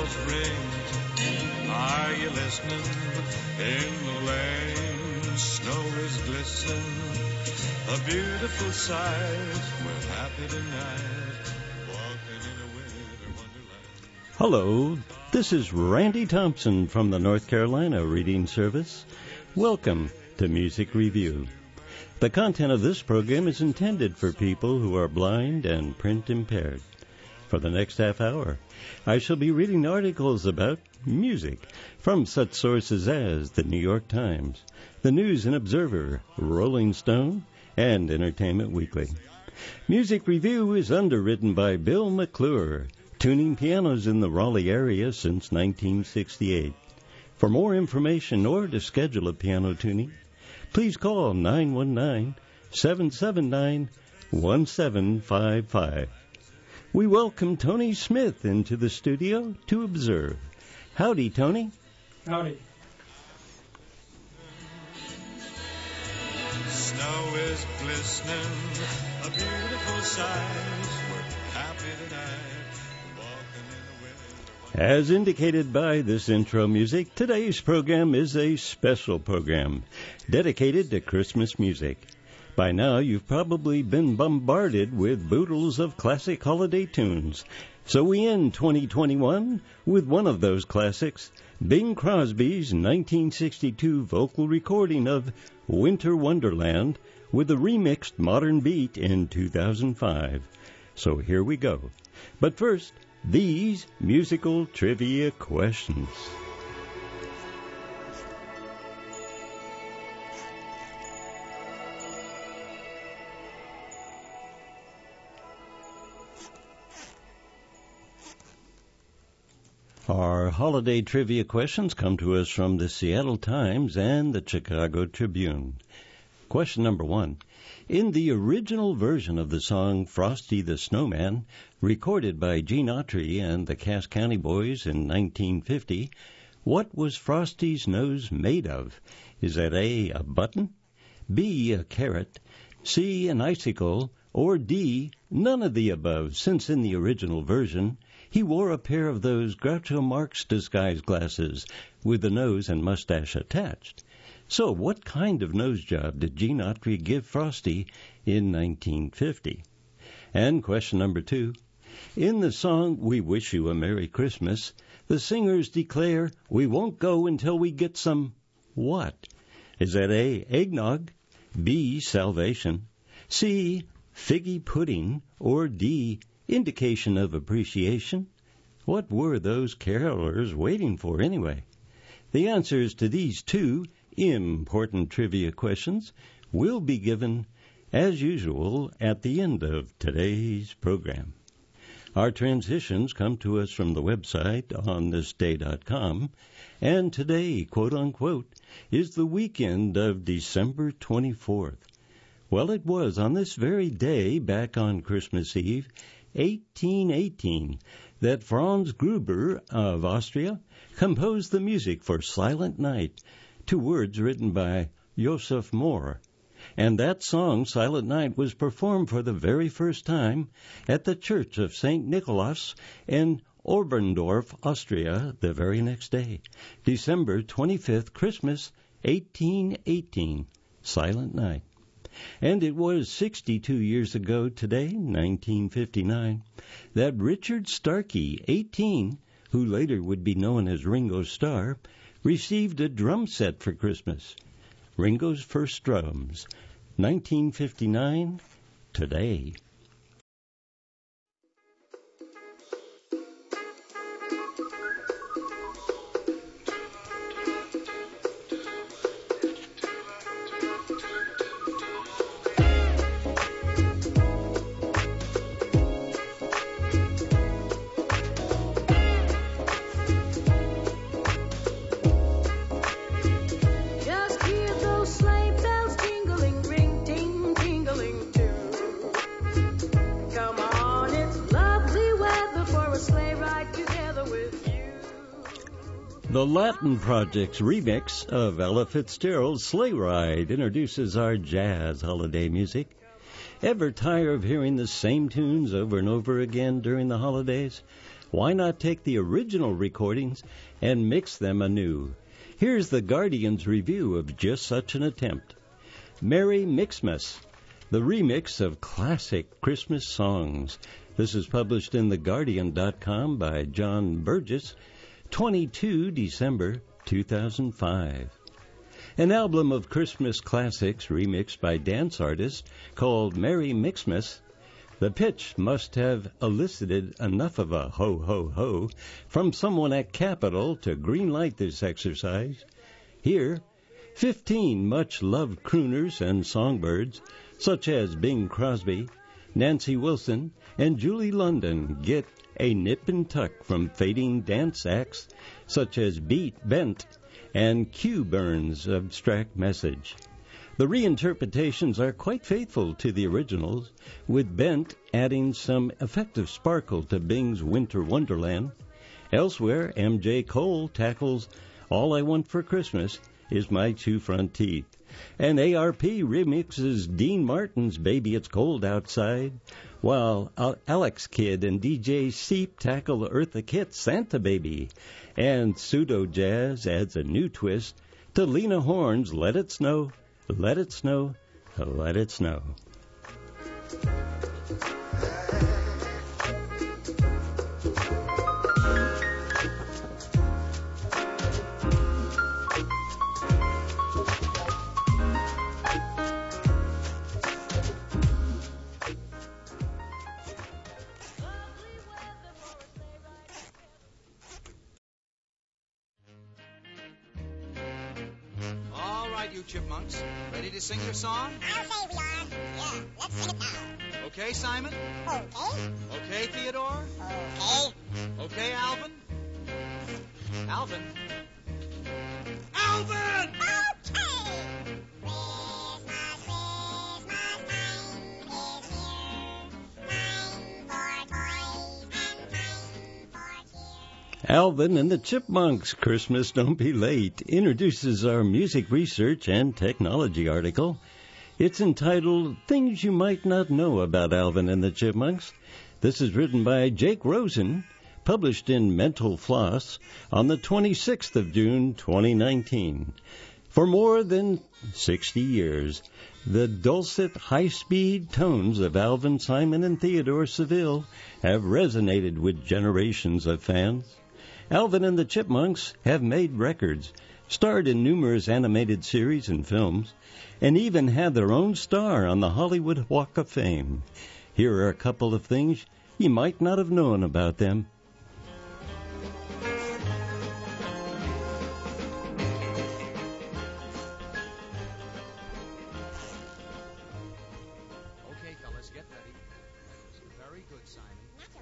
bells ring. Are you listening? In the lane, snow is glistening. A beautiful sight. We're happy tonight, walking in a winter wonderland. Hello, this is Randy Thompson from the North Carolina Reading Service. Welcome to Music Review. The content of this program is intended for people who are blind and print impaired. For the next half hour, I shall be reading articles about music from such sources as the New York Times, the News and Observer, Rolling Stone, and Entertainment Weekly. Music Review is underwritten by Bill McClure, tuning pianos in the Raleigh area since 1968. For more information or to schedule a piano tuning, please call 919-779-1755. We welcome Tony Smith into the studio to observe. Howdy, Tony. Howdy. Snow is glistening, a beautiful sight. We're happy tonight, walking in a winter. As indicated by this intro music, today's program is a special program dedicated to Christmas music. By now, you've probably been bombarded with boodles of classic holiday tunes. So we end 2021 with one of those classics, Bing Crosby's 1962 vocal recording of Winter Wonderland with a remixed modern beat in 2005. So here we go. But first, these musical trivia questions. Our holiday trivia questions come to us from the Seattle Times and the Chicago Tribune. Question number 1. In the original version of the song Frosty the Snowman, recorded by Gene Autry and the Cass County Boys in 1950, what was Frosty's nose made of? Is that A, a button, B, a carrot, C, an icicle, or D, none of the above, since in the original version he wore a pair of those Groucho Marx disguise glasses with the nose and mustache attached? So what kind of nose job did Gene Autry give Frosty in 1950? And question number 2. In the song We Wish You a Merry Christmas, the singers declare, we won't go until we get some what? Is that A, eggnog, B, salvation, C, figgy pudding, or D, indication of appreciation? What were those carolers waiting for anyway? The answers to these two important trivia questions will be given, as usual, at the end of today's program. Our transitions come to us from the website onthisday.com, and today, quote-unquote, is the weekend of December 24th. Well, it was on this very day, back on Christmas Eve, 1818, that Franz Gruber of Austria composed the music for Silent Night, to words written by Joseph Mohr. And that song, Silent Night, was performed for the very first time at the Church of St. Nicholas in Oberndorf, Austria, the very next day, December 25th, Christmas, 1818, Silent Night. And it was 62 years ago today, 1959, that Richard Starkey, 18, who later would be known as Ringo Starr, received a drum set for Christmas. Ringo's first drums, 1959, today. The Latin Project's remix of Ella Fitzgerald's Sleigh Ride introduces our jazz holiday music. Ever tire of hearing the same tunes over and over again during the holidays? Why not take the original recordings and mix them anew? Here's the Guardian's review of just such an attempt. Merry Mixmas, the remix of classic Christmas songs. This is published in theguardian.com by John Burgess, 22 December 2005. An album of Christmas classics remixed by dance artists called Merry Mixmas. The pitch must have elicited enough of a ho, ho, ho from someone at Capitol to greenlight this exercise. Here, 15 much-loved crooners and songbirds, such as Bing Crosby, Nancy Wilson, and Julie London, get a nip and tuck from fading dance acts such as Beat Bent and Q Burns' abstract message. The reinterpretations are quite faithful to the originals, with Bent adding some effective sparkle to Bing's Winter Wonderland. Elsewhere, M.J. Cole tackles All I Want for Christmas Is My Two Front Teeth, and ARP remixes Dean Martin's Baby It's Cold Outside, while Alex Kidd and DJ Seep tackle Eartha Kitt's Santa Baby, and Pseudo Jazz adds a new twist to Lena Horne's Let It Snow, Let It Snow, Let It Snow. You chipmunks, ready to sing your song? I'll say we are. Yeah, let's sing it now. Okay, Simon? Okay. Okay, Theodore? Okay. Okay, Alvin? Alvin? Alvin! Okay! Christmas, Christmas time is here. Time for toys and time for cheer. Alvin and the Chipmunks, Christmas Don't Be Late, introduces our music research and technology article. It's entitled Things You Might Not Know About Alvin and the Chipmunks. This is written by Jake Rosen, published in Mental Floss on the 26th of June, 2019. For more than 60 years, the dulcet, high-speed tones of Alvin, Simon, and Theodore Seville have resonated with generations of fans. Alvin and the Chipmunks have made records, starred in numerous animated series and films, and even had their own star on the Hollywood Walk of Fame. Here are a couple of things you might not have known about them. Okay, fellas, get ready. Very good, Simon.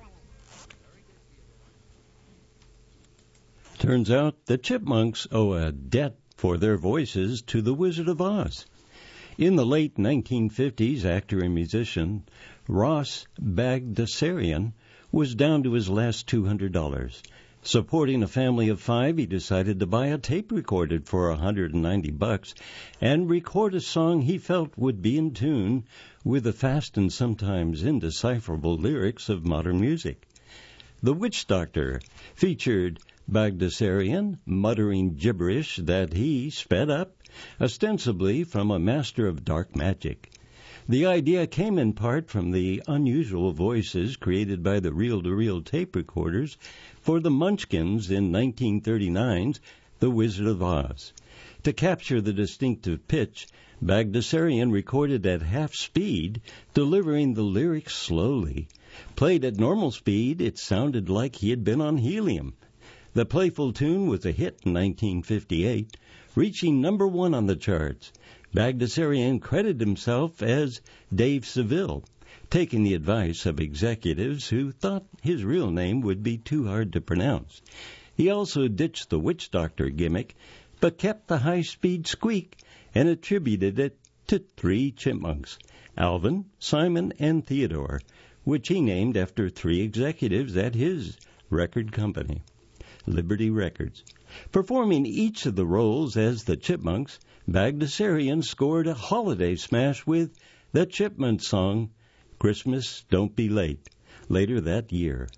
Turns out the Chipmunks owe a debt for their voices to the Wizard of Oz. In the late 1950s, actor and musician Ross Bagdasarian was down to his last $200. Supporting a family of 5, he decided to buy a tape recorder for $190 and record a song he felt would be in tune with the fast and sometimes indecipherable lyrics of modern music. The Witch Doctor featured Bagdasarian muttering gibberish that he sped up, ostensibly from a master of dark magic. The idea came in part from the unusual voices created by the reel-to-reel tape recorders for the Munchkins in 1939's The Wizard of Oz. To capture the distinctive pitch, Bagdasarian recorded at half speed, delivering the lyrics slowly. Played at normal speed, it sounded like he had been on helium. The playful tune was a hit in 1958, reaching number 1 on the charts. Bagdasarian credited himself as Dave Seville, taking the advice of executives who thought his real name would be too hard to pronounce. He also ditched the Witch Doctor gimmick, but kept the high-speed squeak and attributed it to 3 chipmunks, Alvin, Simon, and Theodore, which he named after 3 executives at his record company, Liberty Records. Performing each of the roles as the Chipmunks, Bagdasarian scored a holiday smash with the Chipmunk song, Christmas Don't Be Late, later that year.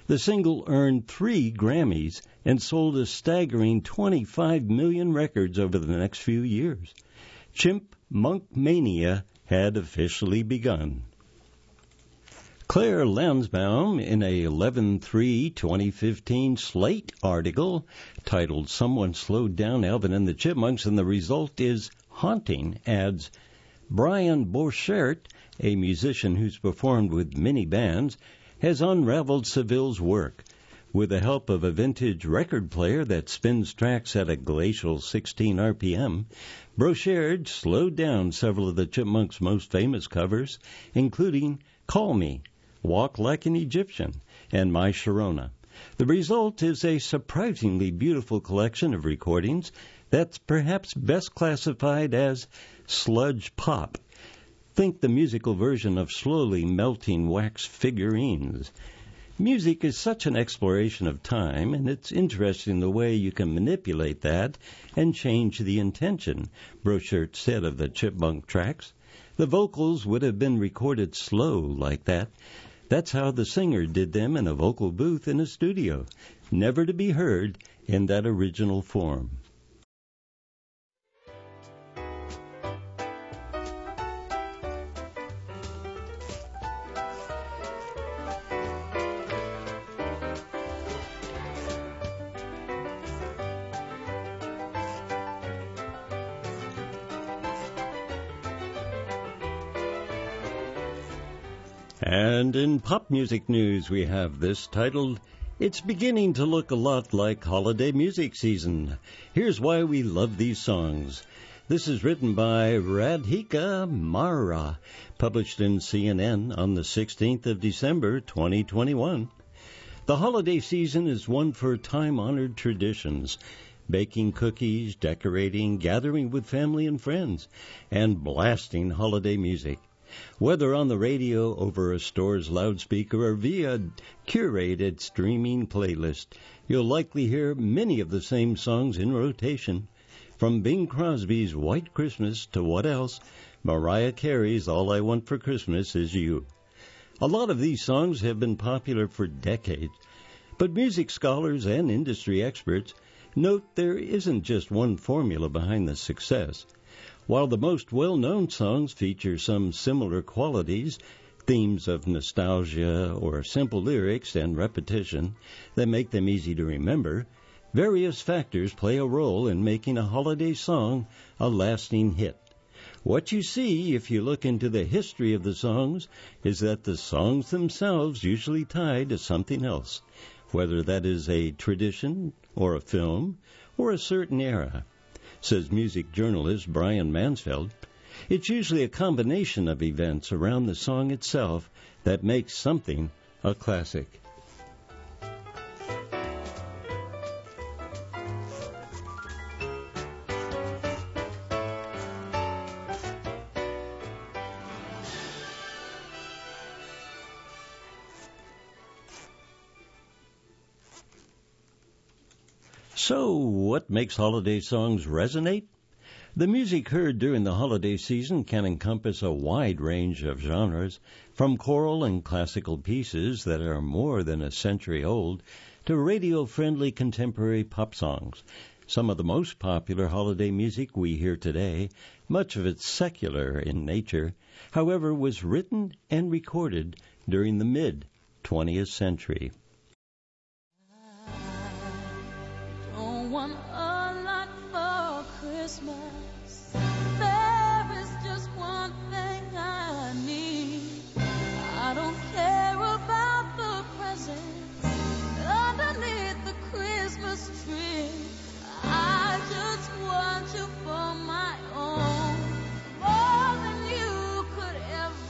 The single earned 3 Grammys and sold a staggering 25 million records over the next few years. Chipmunk Mania had officially begun. Claire Lansbaum, in a 11/3/2015 Slate article titled "Someone Slowed Down Alvin and the Chipmunks and the Result is Haunting," adds, Brian Borchert, a musician who's performed with many bands, has unraveled Seville's work. With the help of a vintage record player that spins tracks at a glacial 16 RPM, Borchert slowed down several of the Chipmunks' most famous covers, including Call Me, Walk Like an Egyptian, and My Sharona. The result is a surprisingly beautiful collection of recordings that's perhaps best classified as sludge pop. Think the musical version of slowly melting wax figurines. Music is such an exploration of time, and it's interesting the way you can manipulate that and change the intention, Borchert said of the Chipmunk tracks. The vocals would have been recorded slow like that. That's how the singer did them in a vocal booth in a studio, never to be heard in that original form. And in pop music news, we have this titled, "It's Beginning to Look a Lot Like Holiday Music Season. Here's Why We Love These Songs." This is written by Radhika Mara, published in CNN on the 16th of December, 2021. The holiday season is one for time-honored traditions. Baking cookies, decorating, gathering with family and friends, and blasting holiday music. Whether on the radio, over a store's loudspeaker, or via curated streaming playlist, you'll likely hear many of the same songs in rotation. From Bing Crosby's White Christmas to what else, Mariah Carey's All I Want for Christmas Is You. A lot of these songs have been popular for decades, but music scholars and industry experts note there isn't just one formula behind the success. While the most well-known songs feature some similar qualities, themes of nostalgia or simple lyrics and repetition that make them easy to remember, various factors play a role in making a holiday song a lasting hit. What you see if you look into the history of the songs is that the songs themselves usually tie to something else, whether that is a tradition or a film or a certain era. Says music journalist Brian Mansfeld, it's usually a combination of events around the song itself that makes something a classic. So, what makes holiday songs resonate? The music heard during the holiday season can encompass a wide range of genres, from choral and classical pieces that are more than a century old to radio-friendly contemporary pop songs. Some of the most popular holiday music we hear today, much of it secular in nature, however, was written and recorded during the mid-20th century. Want a lot for Christmas. There is just one thing I need. I don't care about the presents underneath the Christmas tree. I just want you for my own, more than you could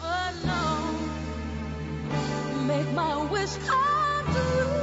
ever know. Make my wish come true.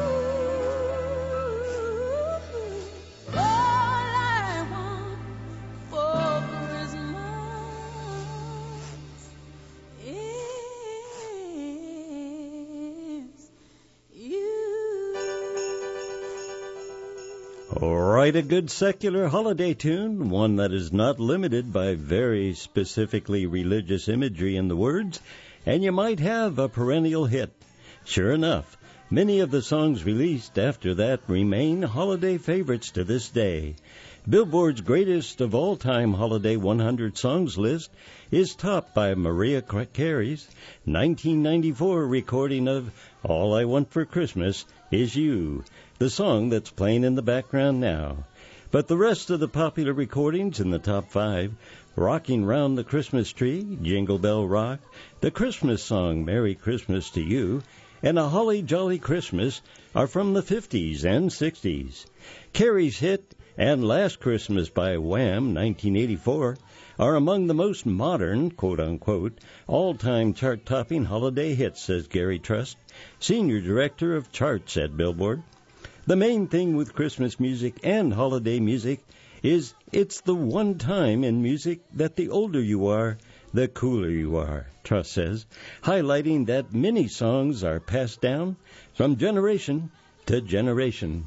Write a good secular holiday tune, one that is not limited by very specifically religious imagery in the words, and you might have a perennial hit. Sure enough, Many of the songs released after that remain holiday favorites to this day. Billboard's greatest of all-time Holiday 100 Songs list is topped by Mariah Carey's 1994 recording of All I Want for Christmas Is You, the song that's playing in the background now. But the rest of the popular recordings in the top 5, Rocking Round the Christmas Tree, Jingle Bell Rock, the Christmas song Merry Christmas to You, and A Holly Jolly Christmas, are from the 50s and 60s. Carey's hit and Last Christmas by Wham! 1984 are among the most modern, quote-unquote, all-time chart-topping holiday hits, says Gary Trust, Senior Director of Charts at Billboard. The main thing with Christmas music and holiday music is it's the one time in music that the older you are, the cooler you are, Trust says, highlighting that many songs are passed down from generation to generation.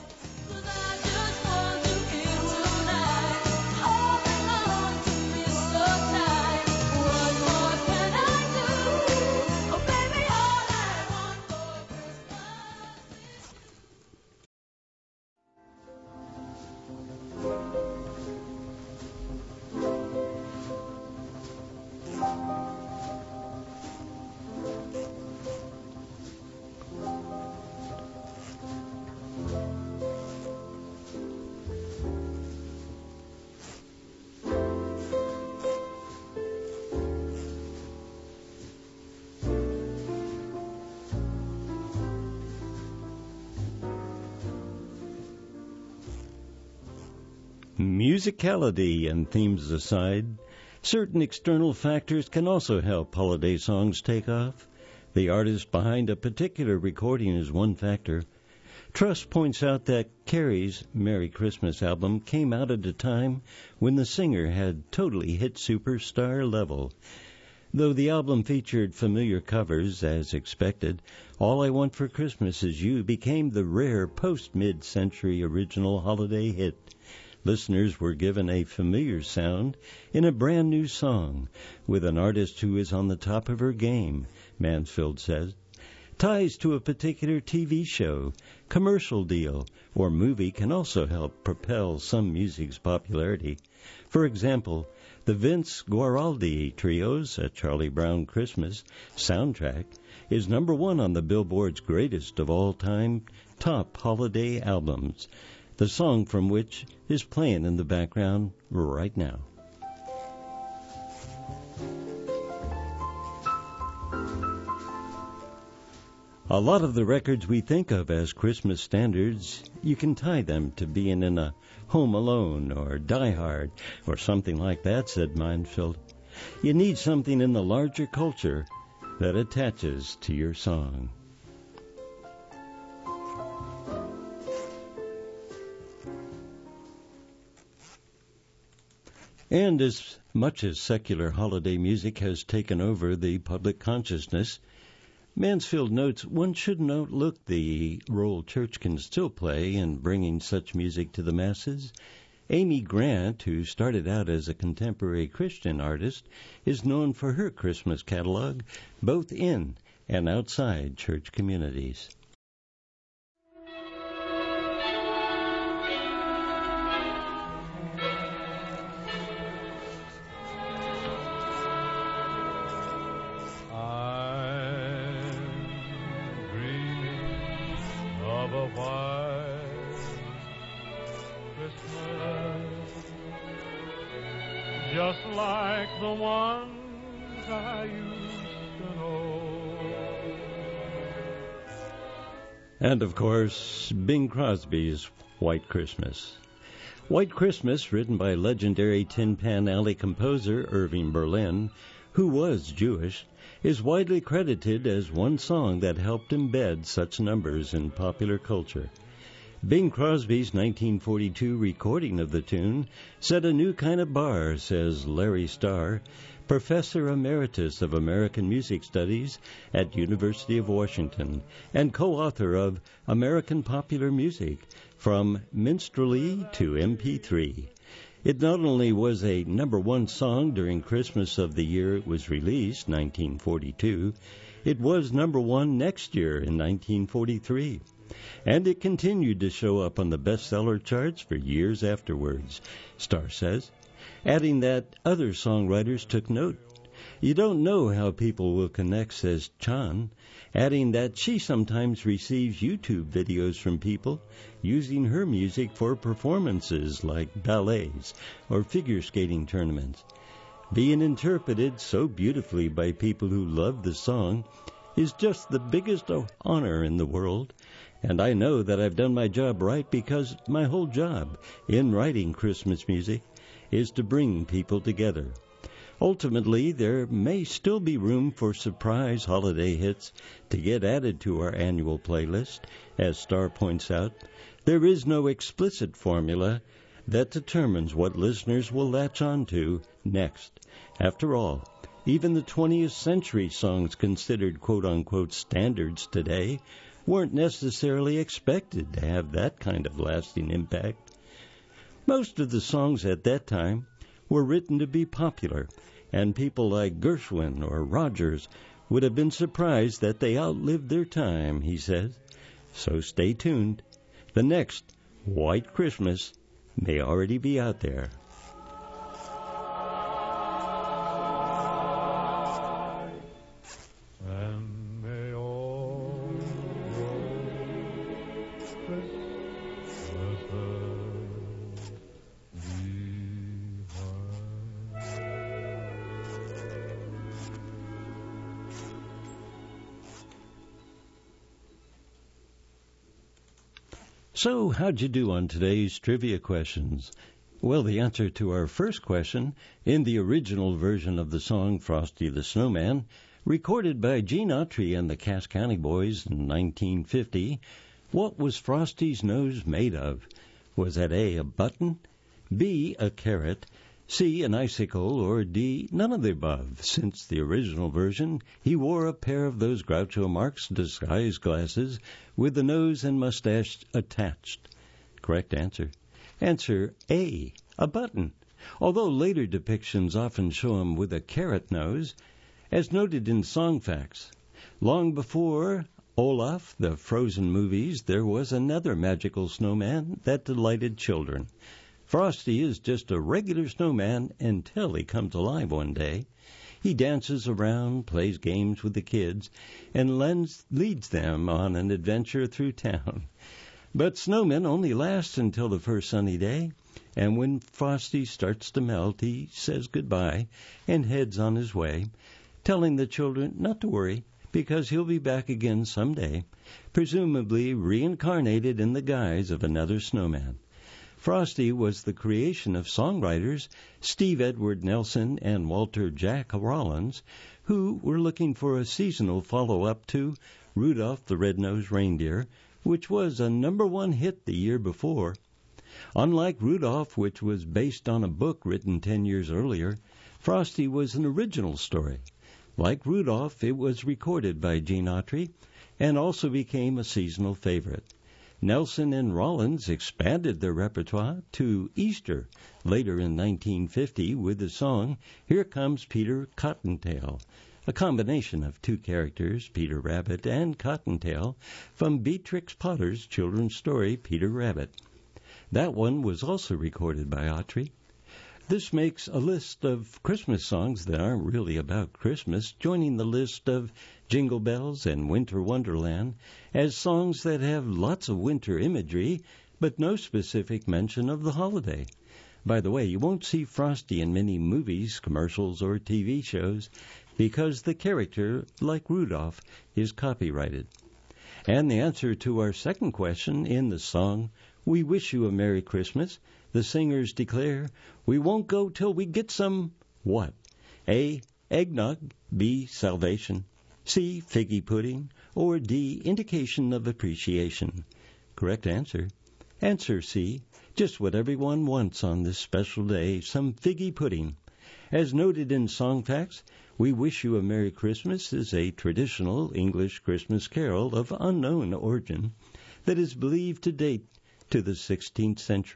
Musicality and themes aside, certain external factors can also help holiday songs take off. The artist behind a particular recording is one factor. Truss points out that Carey's Merry Christmas album came out at a time when the singer had totally hit superstar level. Though the album featured familiar covers, as expected, All I Want for Christmas Is You became the rare post-mid-century original holiday hit. Listeners were given a familiar sound in a brand new song with an artist who is on the top of her game, Mansfield says. Ties to a particular TV show, commercial deal, or movie can also help propel some music's popularity. For example, the Vince Guaraldi Trio's A Charlie Brown Christmas soundtrack is number 1 on the Billboard's greatest of all-time top holiday albums, the song from which is playing in the background right now. A lot of the records we think of as Christmas standards, you can tie them to being in a Home Alone or Die Hard or something like that, said Mansfield. You need something in the larger culture that attaches to your song. And as much as secular holiday music has taken over the public consciousness, Mansfield notes one shouldn't overlook the role church can still play in bringing such music to the masses. Amy Grant, who started out as a contemporary Christian artist, is known for her Christmas catalog, both in and outside church communities. Just like the ones I used to know. And, of course, Bing Crosby's White Christmas. White Christmas, written by legendary Tin Pan Alley composer Irving Berlin, who was Jewish, is widely credited as one song that helped embed such numbers in popular culture. Bing Crosby's 1942 recording of the tune set a new kind of bar, says Larry Starr, Professor Emeritus of American Music Studies at University of Washington and co-author of American Popular Music, From Minstrelsy to MP3. It not only was a number one song during Christmas of the year it was released, 1942, it was number one next year in 1943. And it continued to show up on the bestseller charts for years afterwards, Starr says, adding that other songwriters took note. You don't know how people will connect, says Chan, adding that she sometimes receives YouTube videos from people using her music for performances like ballets or figure skating tournaments. Being interpreted so beautifully by people who love the song is just the biggest honor in the world, and I know that I've done my job right because my whole job in writing Christmas music is to bring people together. Ultimately, there may still be room for surprise holiday hits to get added to our annual playlist. As Starr points out, there is no explicit formula that determines what listeners will latch on to next. After all, even the 20th century songs considered quote-unquote standards today weren't necessarily expected to have that kind of lasting impact. Most of the songs at that time were written to be popular, and people like Gershwin or Rogers would have been surprised that they outlived their time, he says. So stay tuned. The next White Christmas may already be out there. And may all Christmases be So, how'd you do on today's trivia questions? Well, the answer to our first question, in the original version of the song Frosty the Snowman, recorded by Gene Autry and the Cass County Boys in 1950, what was Frosty's nose made of? Was that A, a button, B, a carrot, C, an icicle, or D, none of the above? Since the original version, he wore a pair of those Groucho Marx disguise glasses with the nose and mustache attached. Correct answer. Answer A, a button, although later depictions often show him with a carrot nose, as noted in Song Facts. Long before Olaf, the Frozen movies, there was another magical snowman that delighted children. Frosty is just a regular snowman until he comes alive one day. He dances around, plays games with the kids, and leads them on an adventure through town. But snowmen only last until the first sunny day, and when Frosty starts to melt, he says goodbye and heads on his way, telling the children not to worry because he'll be back again someday, presumably reincarnated in the guise of another snowman. Frosty was the creation of songwriters Steve Edward Nelson and Walter Jack Rollins, who were looking for a seasonal follow-up to Rudolph the Red-Nosed Reindeer, which was a number one hit the year before. Unlike Rudolph, which was based on a book written 10 years earlier, Frosty was an original story. Like Rudolph, it was recorded by Gene Autry and also became a seasonal favorite. Nelson and Rollins expanded their repertoire to Easter later in 1950 with the song Here Comes Peter Cottontail, a combination of two characters, Peter Rabbit and Cottontail, from Beatrix Potter's children's story Peter Rabbit. That one was also recorded by Autry. This makes a list of Christmas songs that aren't really about Christmas, joining the list of Jingle Bells and Winter Wonderland as songs that have lots of winter imagery, but no specific mention of the holiday. By the way, you won't see Frosty in many movies, commercials, or TV shows because the character, like Rudolph, is copyrighted. And the answer to our second question in the song We Wish You a Merry Christmas, the singers declare, we won't go till we get some what? A, eggnog, B, salvation, C, figgy pudding, or D, indication of appreciation. Correct answer. Answer C, just what everyone wants on this special day, some figgy pudding. As noted in Song Facts, We Wish You a Merry Christmas is a traditional English Christmas carol of unknown origin that is believed to date to the 16th century.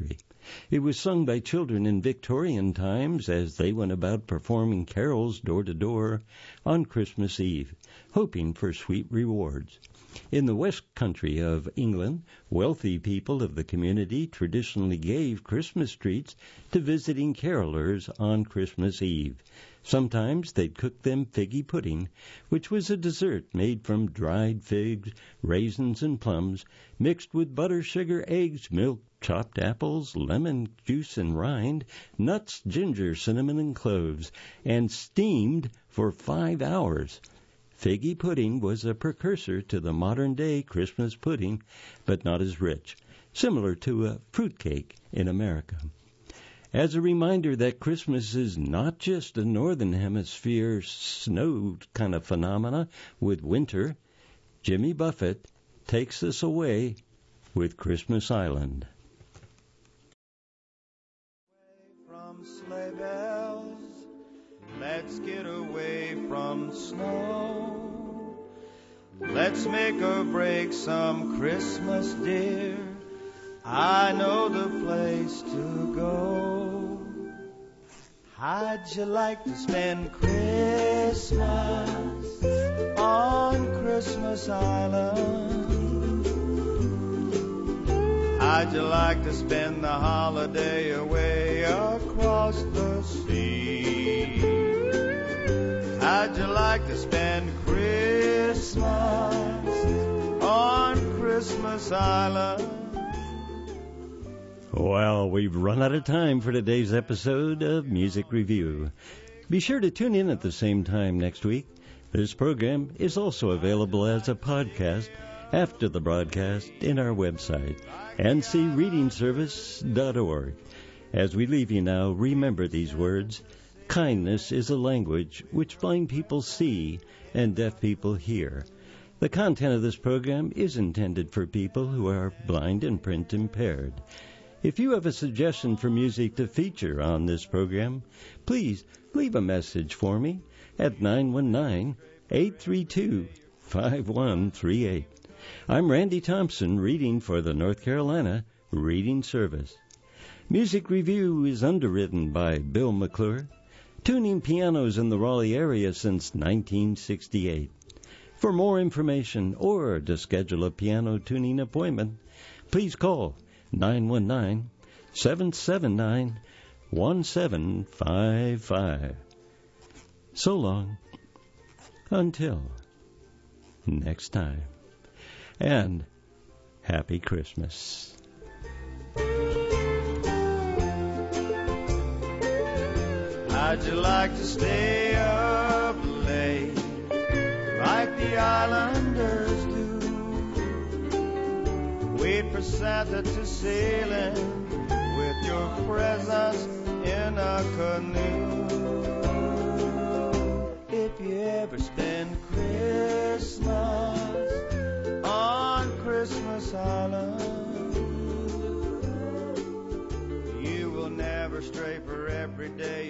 It was sung by children in Victorian times as they went about performing carols door to door on Christmas Eve, hoping for sweet rewards. In the West Country of England, wealthy people of the community traditionally gave Christmas treats to visiting carolers on Christmas Eve. Sometimes they'd cook them figgy pudding, which was a dessert made from dried figs, raisins, and plums, mixed with butter, sugar, eggs, milk, chopped apples, lemon juice and rind, nuts, ginger, cinnamon, and cloves, and steamed for 5 hours. Figgy pudding was a precursor to the modern-day Christmas pudding, but not as rich, similar to a fruitcake in America. As a reminder that Christmas is not just a Northern Hemisphere snow kind of phenomena with winter, Jimmy Buffett takes us away with Christmas Island. From sleigh bells, let's get away from snow. Let's make or break some Christmas, dear. I know the place to go. How'd you like to spend Christmas on Christmas Island? How'd you like to spend the holiday away across the sea? How'd you like to spend Christmas on Christmas Island? Well, we've run out of time for today's episode of Music Review. Be sure to tune in at the same time next week. This program is also available as a podcast after the broadcast in our website, ncreadingservice.org. As we leave you now, remember these words. Kindness is a language which blind people see and deaf people hear. The content of this program is intended for people who are blind and print impaired. If you have a suggestion for music to feature on this program, please leave a message for me at 919-832-5138. I'm Randy Thompson, reading for the North Carolina Reading Service. Music Review is underwritten by Bill McClure, tuning pianos in the Raleigh area since 1968. For more information or to schedule a piano tuning appointment, please call 919-779-1755. So long, until next time, and Happy Christmas. How'd you like to stay up late like the islanders do? Wait for Santa to sail in with your presents in a canoe. If you ever spend Christmas on Christmas Island, you will never stray, for every day